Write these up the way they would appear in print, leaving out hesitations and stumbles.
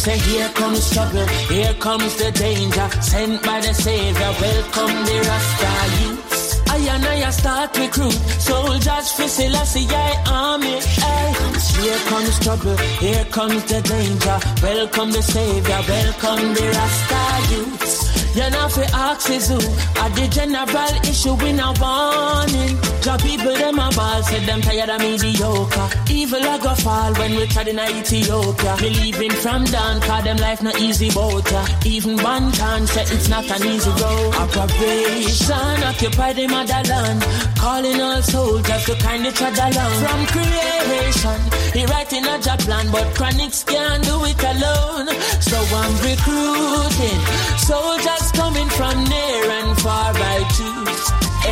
say here comes trouble, here comes the danger, sent by the Savior, welcome the Rasta youths. I and I start recruit soldiers for Selassie army. Hey. Here comes trouble, here comes the danger, welcome the Savior, welcome the Rasta youths. You know fi ask is who at the general issue in a warning. Job people them a ball, said them tired of mediocre. Evil a go fall when we tried in Ethiopia. Believing from down, cause them life not easy boat ya. Even one can say it's not an easy road. Operation occupy the motherland, calling all soldiers to kindly tread along. From creation, he writing a job plan, but chronics can't do it alone. So I'm recruiting soldiers coming from near and far by choose.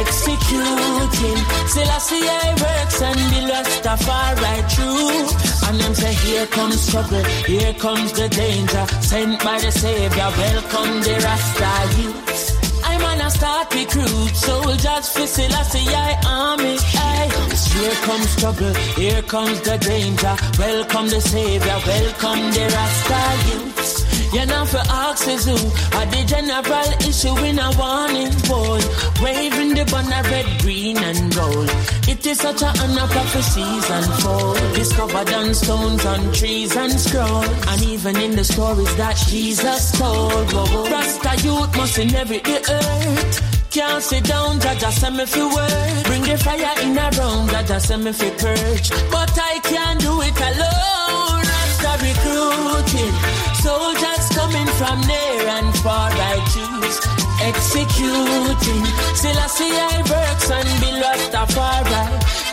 Executing Selassie works and the Rastafari true. And them say here comes trouble, here comes the danger, sent by the Savior, welcome the Rasta youths. I'm gonna start recruit soldiers for Selassie army. Aye. Here comes trouble, here comes the danger, welcome the Savior, welcome the Rasta youths. You know for axes who are the general issue in a warning pole, waving the banner red, green and gold. It is such a honor prophecies unfold, discovered on stones, on trees and scroll, and even in the stories that Jesus told. Whoa. Rasta youth must inherit the earth. Can't sit down, Jaja send me for work. Bring the fire in a room, Jaja send me for purge. But I can't do it alone. Rasta recruiting soldiers coming from near and far I choose. Executing Selassie works and be Rastafari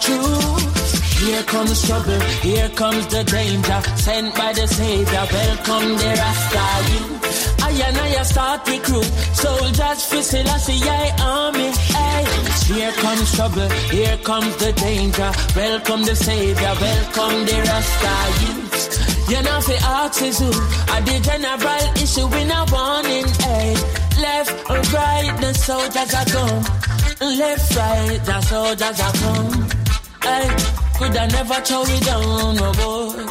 truth. Here comes trouble, here comes the danger, sent by the Savior, welcome the Rasta youth. I and I start recruit soldiers for Selassie army. Hey. Here comes trouble, here comes the danger, welcome the Savior, welcome the Rasta youth. You know fi ask is who at the general issue in a warning. Hey. Left or right, the soldiers are come. Left, right, the soldiers are come. Hey. Could I never throw it down, oh boy.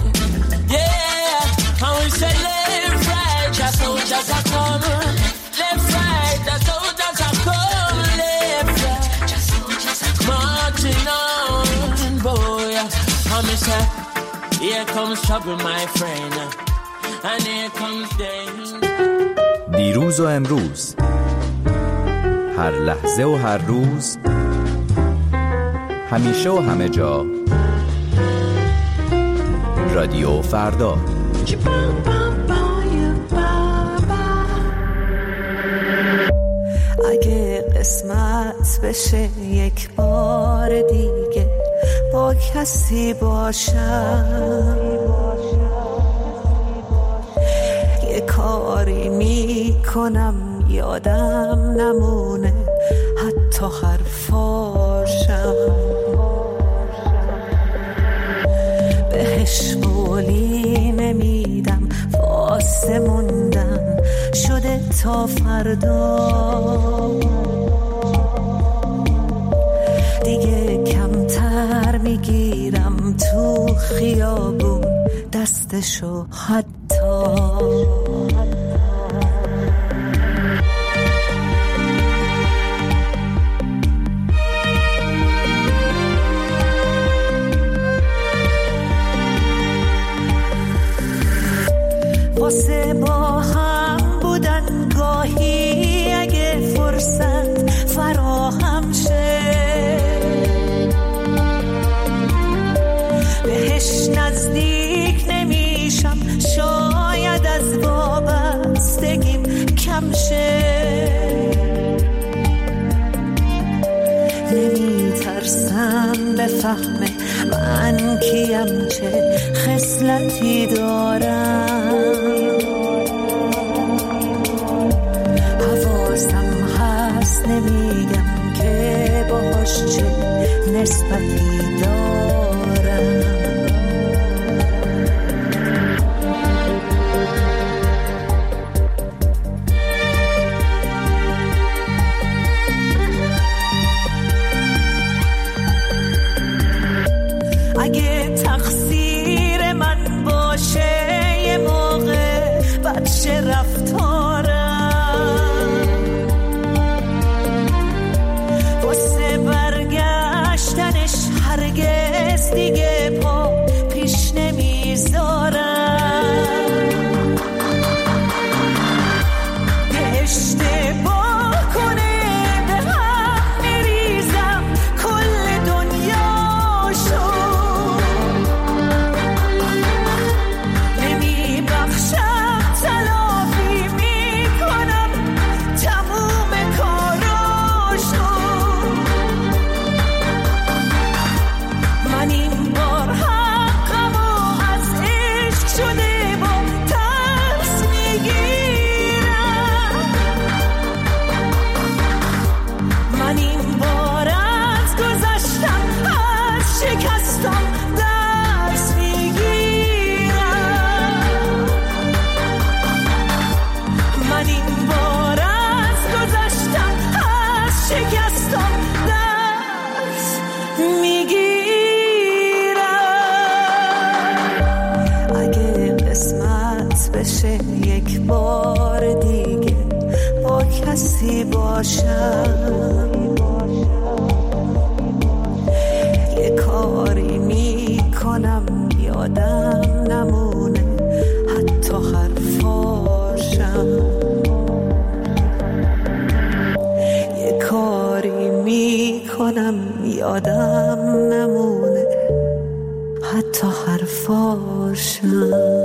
Yeah, and we say left, right, the soldiers are come. Left, right, the soldiers are come. Left, right, the soldiers are come. Marching on, boy. And we say, here comes trouble, my friend. And here comes danger. دیروز و امروز، هر لحظه و هر روز، همیشه و همه جا، رادیو فردا. اگه قسمت بشه یک بار دیگه با کسی باشم، یه کاری میکنم یادم نمونه حتی حرفاشم، بهش قولی نمیدم، واسه موندم شده تا فردا، دیگه کمتر میگیرم تو خیابون دستشو حتی. واسه با هم بودن گاهی اگه فرصت فراهم شه، بهش نزدیک نمیشم، شاید از وابستگیم کم شه، نمیترسم بفهمه من کیم، چه خصلتی دارم، حواسم هست نمیگم که باهاش چه نسبتی دارم. اگه تقصیر من باشه یه موقع بشه یک بار دیگه با کسی باشم. یه کاری میکنم یادم نمونه حتی حرفاشم. یه کاری میکنم یادم نمونه حتی حرفاشم.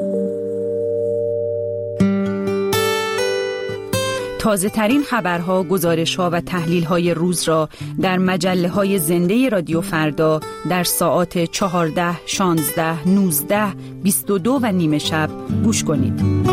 تازه ترین خبرها، گزارش‌ها و تحلیل‌های روز را در مجله‌های زنده رادیو فردا در ساعات 14، 16، 19، 22 و نیم شب گوش کنید.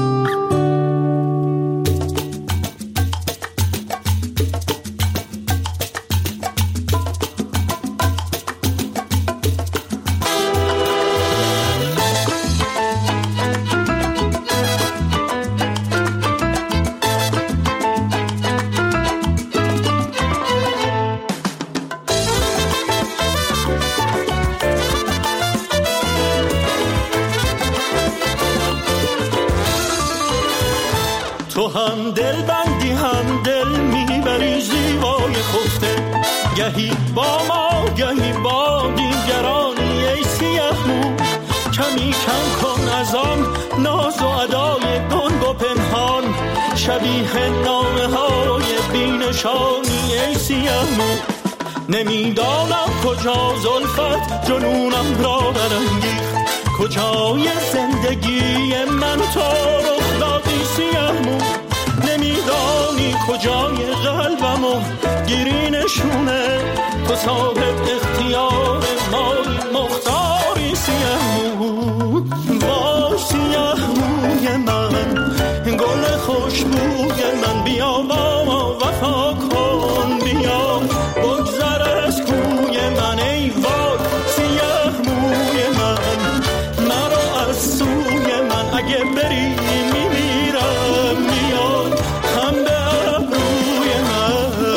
تو هم دل بندی هم دل میبری زیبای خفته، گهی با ما گهی با دیگرانی. ای سیاه مو کمی کم کن از آن ناز و ادای گنگ و پنهان، شبیه نامه های بینشانی. ای سیاه مو نمیدانم کجا زلفت جنونم را برانگیخت، کجای زندگی من تو رخ دادی سیاه مو. نمیدانی کجای قلبمو گیری نشونه، تو صاحب اختیار مایی مختاری سیاه مو. وای سیاه موی من گل خوشبوی من، بیا با ما وفا کن، بیا بگذر از کوی من. ای وای سیاه موی من مرا از سوی من، اگه بری میمیرم، میاد هم به ابروی من.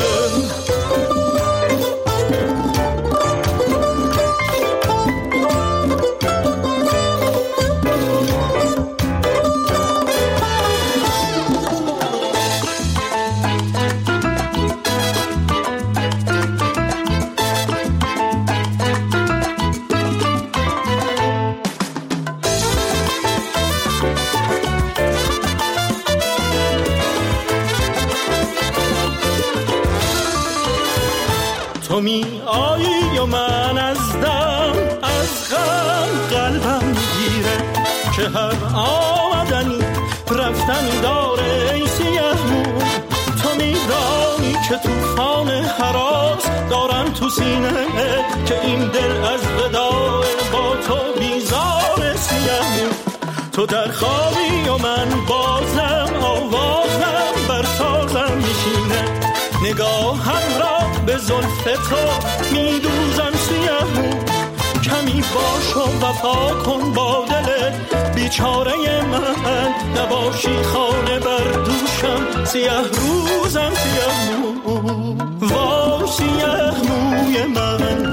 تو می آیی و من از دم از غم قلبم میگیره، که هر آمدنی رفتنی داره. ای سیاه مو تو میدانی که توفان هراس دارم تو سینه، که این دل از وداع با تو بیزار. سیاه مو تو در خوابی و من بازم آوازم بر سازم میشینه، نگاهم را به زلف تو میدوزم سیاه مو. کمی باش و وفا کن با دل بیچاره من، نباشی خانه بر دوشم سیاه روزم سیاه مو. وای سیاه موی من